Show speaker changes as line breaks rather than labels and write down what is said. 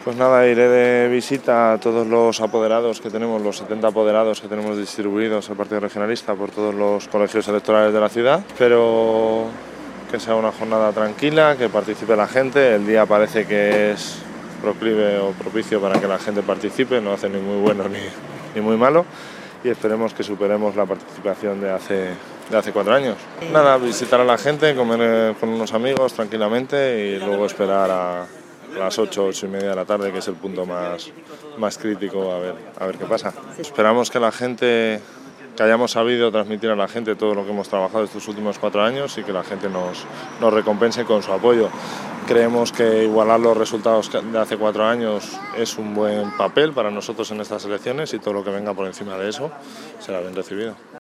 Pues nada, iré de visita a todos los apoderados que tenemos, los 70 apoderados que tenemos distribuidos el Partido Regionalista por todos los colegios electorales de la ciudad. Espero que sea una jornada tranquila, que participe la gente. El día parece que es proclive o propicio para que la gente participe, no hace ni muy bueno ni muy malo. Y esperemos que superemos la participación de hace 4 años. Nada, visitar a la gente, comer con unos amigos tranquilamente y luego esperar a las 8, 8 y media de la tarde, que es el punto más crítico, a ver qué pasa. Esperamos que la gente, que hayamos sabido transmitir a la gente todo lo que hemos trabajado estos últimos 4 años y que la gente nos recompense con su apoyo. Creemos que igualar los resultados de hace 4 años es un buen papel para nosotros en estas elecciones y todo lo que venga por encima de eso será bien recibido.